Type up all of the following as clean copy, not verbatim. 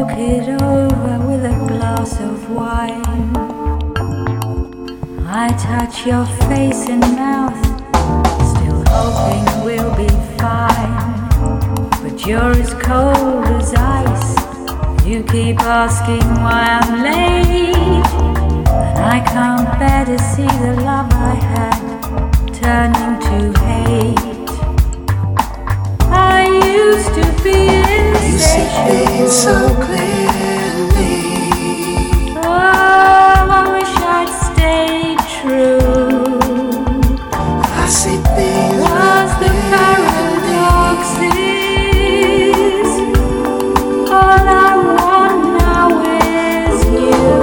talk it over with a glass of wine. I touch your face and mouth, still hoping we'll be fine. But you're as cold as ice. You keep asking why I'm late, and I can't bear to see the love I had turning to hate. I used to be insatiable. You see things so clearly. Oh, I wish I'd stayed true. I see things Was the paradox is all I want now is you.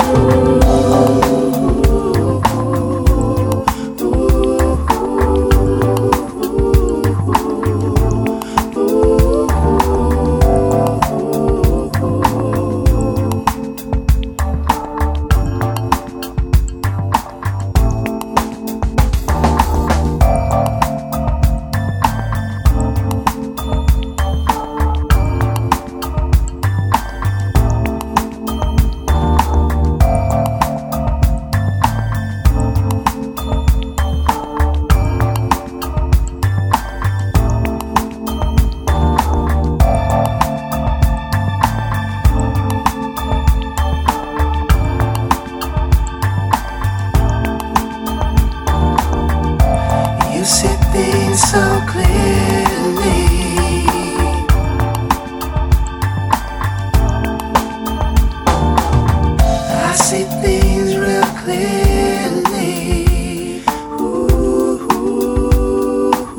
You see things so clearly. I see things real clearly. Ooh, ooh,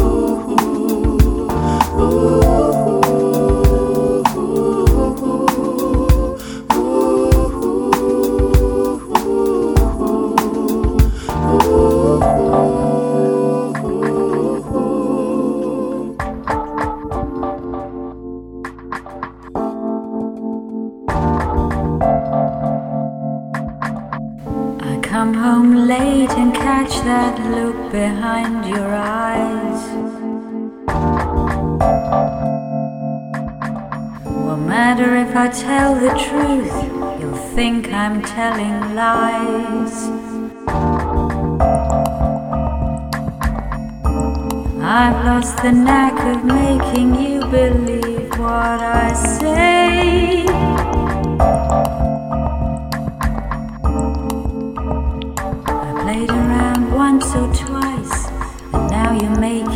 ooh, I come home late and catch that look behind your eyes. What matter if I tell the truth? You'll think I'm telling lies. I've lost the knack of making you believe what I say. I played around once or twice, and now you're making